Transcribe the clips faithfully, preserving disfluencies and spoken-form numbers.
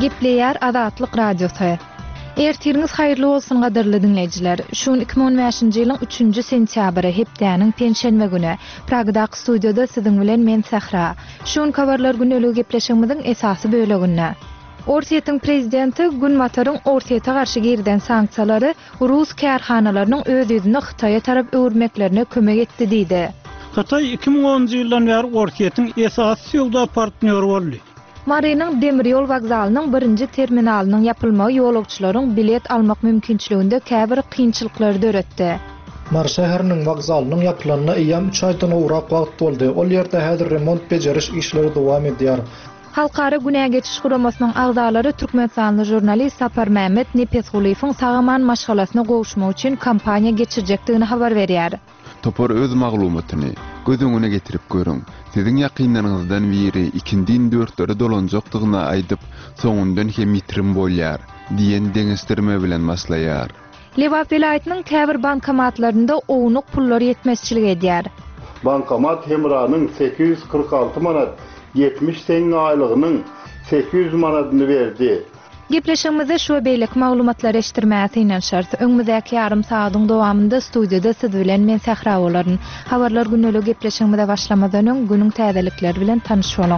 Gepleýär Azatlyk Radiosu. Ertiriniz haýyrly bolsun gaderly dinleýijiler. Şun iki bin on beşinji ýylyň üçünji sentýabry hepdäniň penşenbe güni Pragdaky studioda siziň bilen men Sahra. Şun kabarlar günlük gepleşigimiziň esasy böleginde. Orsiýetiň prezidenti Gunmataryň Orsiýete garşy girden sanksiýalary Rus kärhanalarynyň öz-özüne Hytaýa tarap öwürmeklerine kömek etdi diýdi. Hytaý iki bin onunji ýyldan bäri Orsiýetiň esasy ýolda partnýory boldy. Marynyň demir ýol wagzalynyň birinji terminalynyň ýapylmagy ýolagçylaryň bilet almak mümkinçiliginde käbir kynçylyklary döretdi. Mar şäheriniň wagzalynyň ýapylanyna ýam üç aýdan urak wagt boldy. Ol ýerde häzir remont bejeriş işleri dowam edýär. Halkara Günäge geçiş guramasynyň agzalary türkmenstanly jurnalist Sapar Mehmet Nepesguliýewiň sagaman maşgalasyna gowuşmak üçin kampaniýa geçirjekdigini habar berýär. Topar öz maglumatyny gözüňüne getirip görüň. Siziň ýakynlaryňyzdan biri ikindin dörtlere dolanjakdygyna aýdyp, soňundan hem mitrim bolýar, diýen deňestirme bilen maslaýar. Lewap vilayatynyň käbir bankomatlarynda owunuk pullar ýetmezçilik edýär. Bankomat hemranyň sekiz ýüz kırk alty manat yetmiş sen aylygynyň sekiz yüz manatyny berdi. Gepleşigimizde şu beýlik maglumatlar eşitdirmäsi inen şart. Öňümüzdäki ýarym saatyň dowamında studioda siz bilen men Sahra bolaryn. Habarlar günlük gepleşigimizde başlamadan öň günüň täzelikleri bilen tanyş bolaň.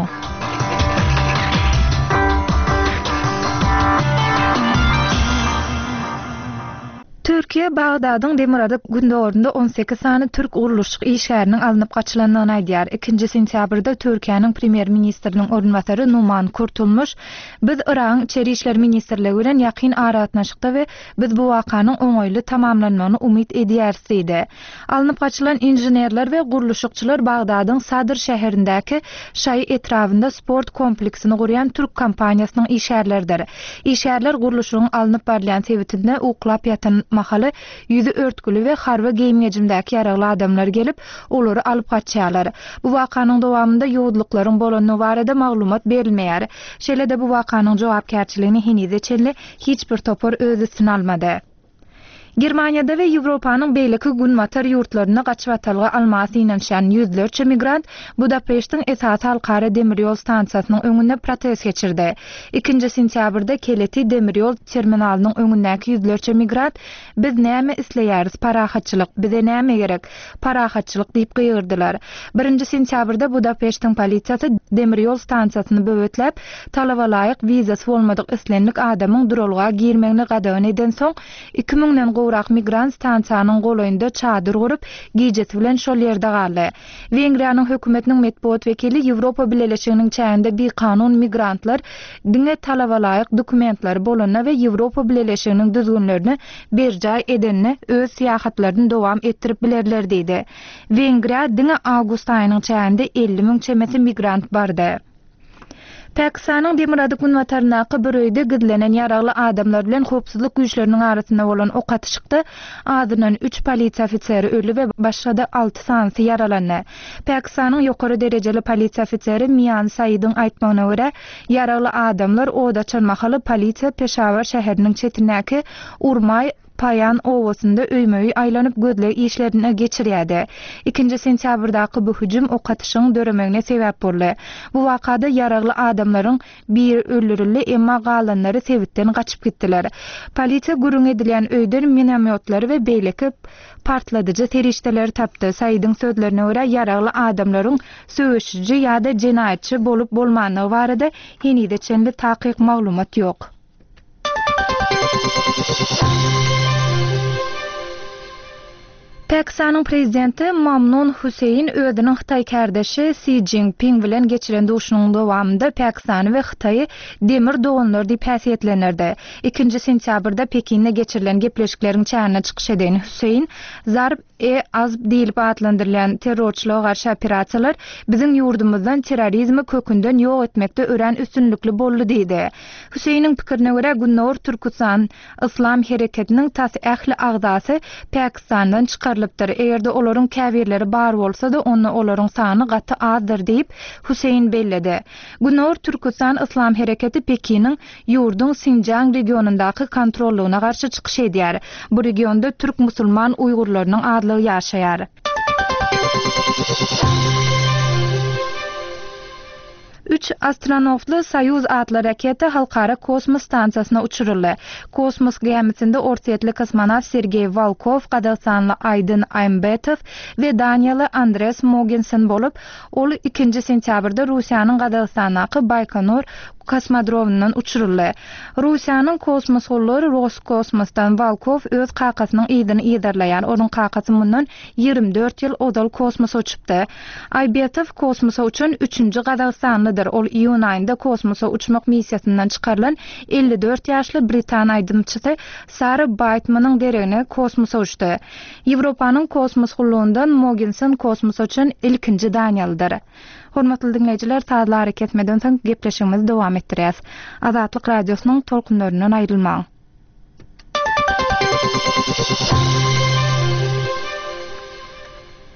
Türkiýe Bagdadyň Demirardyk gündorunda on sekiz sany türk guruluşçy işgäriniň alınıp gaçylandygyny aýdýar. ikinji sentýabrda Türkiýanyň premier ministriniň ornwatary Numan Kurtulmuş biz Iran içeri işler ministrligi bilen ýakyn aratnaşykda we biz bu wakanyň oňoýly tamamlanmagyny umyt edýäris diýdi. Alınıp gaçylan injenerler we guruluşçylar Bagdadyň Sadr şäherindäki şaý etrafynda sport kompleksini gurýan türk kompaniýasynyň işgärleridir. İşgärler guruluşynyň alınıp barýan sebitinde uklap ýatan mahaly ýüzi örtküli we harba giyimgejimdäki ýaragly adamlar gelip olary alyp gaçýarlar. Bu wakanyň dowamında ýowudlyklaryň bolanyny barada maglumat berilmeýär. Şeýle-de bu wakanyň jogapkärçiligini henize çenli hiç bir topar öz üstüne almady. Germaniýada we Ýewropanyň beýleki Gunmatar ýurtlaryna gaçyp atalgy almasy inanşan ýüzlerçe migrant Budapeştiň esas halkara demir ýol stansiýasynyň öňünde protest geçirdi. ikinji sentýabrda Keleti demir ýol terminalynyň öňündäki ýüzlerçe migrant biz näme isleýäris parahatçylyk, bize näme gerek? Parahatçylyk diýip gygyrdylar. birinji sentýabrda Budapeştiň polisiýasy demir ýol stansiýasyny böwetläp, talaba laýyk wizasy bolmadyk islenlik adamyň durulga girmegini gadawan eden soň iki miňden Urak migrant stansiýanyň golaýynda çadyr gurup, gijesi bilen şol ýerde galdy. Wengriýanyň hökümetiniň medpuat wekili Ýewropa Birleşiginiň çäğinde bir kanun migrantlar diňe talaba laýyk dokumentler bolana we Ýewropa Birleşiginiň düzgünlerini berjaý edenine öz syýahatlaryny dowam ettirip bilerler diýdi. Wengriýa diňe awgust aýynyň çäğinde elli miň çemeti migrant bardy. Pakistanyň Demirardyk Gunmatarynaky bir öýde gidlenen ýaragly adamlar bilen howpsuzlyk güýçleriniň arasynda bolan ok atışykda azyndan üç polisiýa ofiseri öldü we başga da alty sanyny yaralandy. Pakistanyň ýokary derejeli polisiýa ofiseri Mian Saýydyň aýtmagyna görä, ýaragly adamlar oda çalmahaly polisiýa Peşawar şäheriniň çetindäki Urmay Payan owasynda öýmeyi aýlanyp gözle işlerini geçirýärdi. ikinji sentýabrdaky bu hüjüm ok atyşynyň döremegine sebäp boldy. Bu wakada ýaragly adamlaryň bir öldürildi, emma galanlary sebitden gaçyp gitdiler. Polisiýa gürüň edilen öýden minomyotlary we beýleki partladyjy terişdeler tapdy. Saýydyň sözlerine görä ýaragly adamlaryň söwüşçi ýa-da jenaýatçy bolup bolmanyny barada henide çenli takyk maglumat ýok. Pakistanyň prezidenti Mamnun Huseyin özüniň Hytaý kardeşi Xi Jinping bilen geçiren duşunyň dowamında Pakistan we Hytaýy demir doganlar diýip häsiýetlenirdi. ikinji sentýabrda Pekinde geçirilen gepleşikleriň çäğine çykyş eden Huseyin, Zarb e az diýilip adlandyrylan terrorçylyga garşy operasiýalar biziň ýurdumyzdan terrorizmi kökünden ýok etmekde ören üstünlükli boldy diýdi. Huseyniň pikirine görä Günnor Türkistan Islam hereketiniň tas ähli agzasy Pakistandan çykarylypdyr. Egerde olaryň käbirleri bar bolsa-da onu olaryň sany gaty azdyr diýip Huseyin belledi. Günnor Türkistan Islam hereketi Pekiniň ýurduň Sinjang regionundaky kontrollugyna garşy çykyş edýär. Bu regionda türk musulman uýgurlarynyň adlygy ýaşaýar. üç astronotly Soyuz adly raketa halkara kosmos stansiyasyna uçuruldy. Kosmos gemisinde ortaýetli kosmonavt Sergey Volkov, Kazakstanly Aydin Aymbetov we Daniyaly Andres Mogensen bolup, ol ikinji sentýabrda Russiýanyň Kazakstanaky Baykonur kosmodromundan uçuruldy. Russiýanyň kosmos gollary Roskosmosdan Volkov öz kakasynyň ýygyny ýederleýär. Onuň kakasy mundan ýygrimi dört ýyl odal kosmosa uçupdy. Aybetov kosmosa uçan üçünji Kazakstanlydyr. Ol iýun aýynda kosmosa uçmak missiýasyndan çykarylan elli dört ýaşly Britan aýdymçysy Sarah Bateman'yň deregine kosmosa uçdy. Ýewropanyň kosmos gulluğundan Mogensen kosmosa uçan ilkinji Daniýalydyr. Hormatly dinleýijiler, taýdly hareket etmeden soň gepleşigimizi dowam etdirýäs. Azatlyk radiosynyň tolkunlaryndan aýrylmaň.